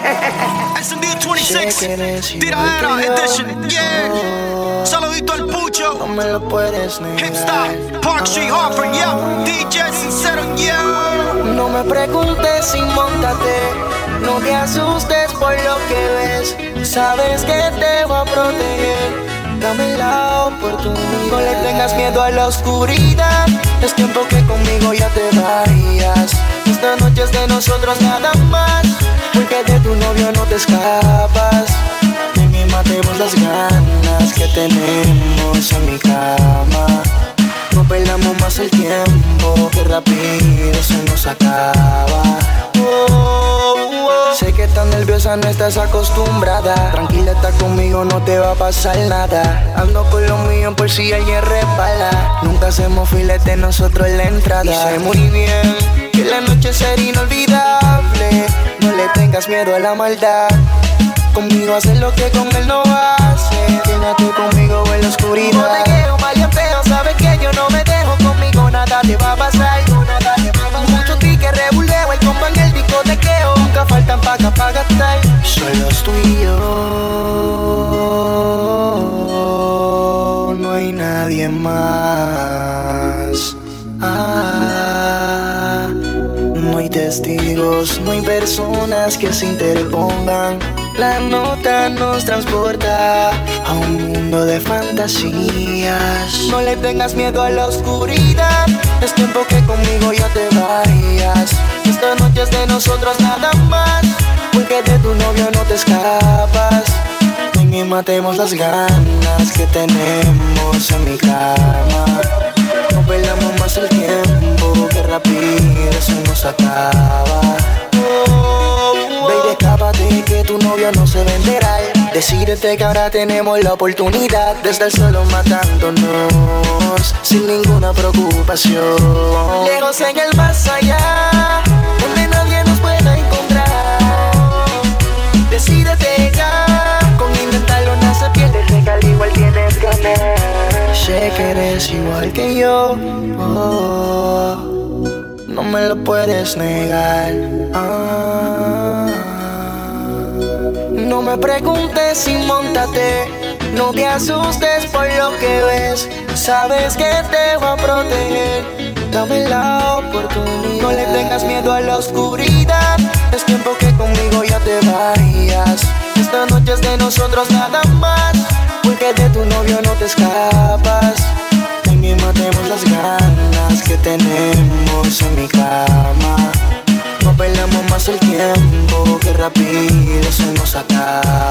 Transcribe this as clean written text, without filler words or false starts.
Encendido 26, tiradera edition, yeah. Saludito al Pucho, No me lo puedes negar. Hipstop, Park Street, Hartford, yeah. DJ Sincero, yeah. No me preguntes y móntate. No te asustes por lo que ves. Sabes que te voy a proteger. Dame la oportunidad. No le tengas miedo a la oscuridad. Es tiempo que conmigo ya te vayas. Esta noche es de nosotros nada más. Porque de tu novio no te escapas. Ven y matemos las ganas que tenemos en mi cama. No perdamos más el tiempo, que rápido se nos acaba. Sé que estás nerviosa, no estás acostumbrada. Tranquila, estás conmigo, no te va a pasar nada. Ando con lo mío por si alguien resbala. Nunca hacemos filete nosotros en la entrada. Y sé muy bien que la noche será inolvidable. No le tengas miedo a la maldad. Conmigo haces lo que con él no hace. Quédate conmigo en la oscuridad. No te quiero mal y feo, sabes que yo no me dejo. Conmigo nada te va a pasar. Mucho ticket, rebuleo, el compa en el discotequeo. Nunca faltan pagas pa' gastar. Solo tú y yo. No hay nadie más. No hay testigos, no hay personas que se interpongan. La nota nos transporta a un mundo de fantasías. No le tengas miedo a la oscuridad. Es tiempo que conmigo ya te vayas. Esta noche es de nosotros nada más. Porque de tu novio no te escapas. Ven y matemos las ganas que tenemos en mi cama. No perdamos más el tiempo, que rápido se nos acaba. Baby, escápate que tu novio no se venderá. Decídete que ahora tenemos la oportunidad de estar solo matándonos sin ninguna preocupación. Lejos en el más allá, donde nadie nos pueda encontrar. Decídete ya, con intentarlo no se pierde. Al igual tienes ganas. Sé que eres igual que yo. No me lo puedes negar. No me preguntes y móntate. No te asustes por lo que ves. Sabes que te voy a proteger. Dame la oportunidad. No le tengas miedo a la oscuridad. Es tiempo que conmigo ya te vayas. Esta noche es de nosotros nada más. Porque de tu novio no te escapas. Ven y matemos las ganas que tenemos en mi cama. No perdamos más el tiempo, que rápido se nos acaba.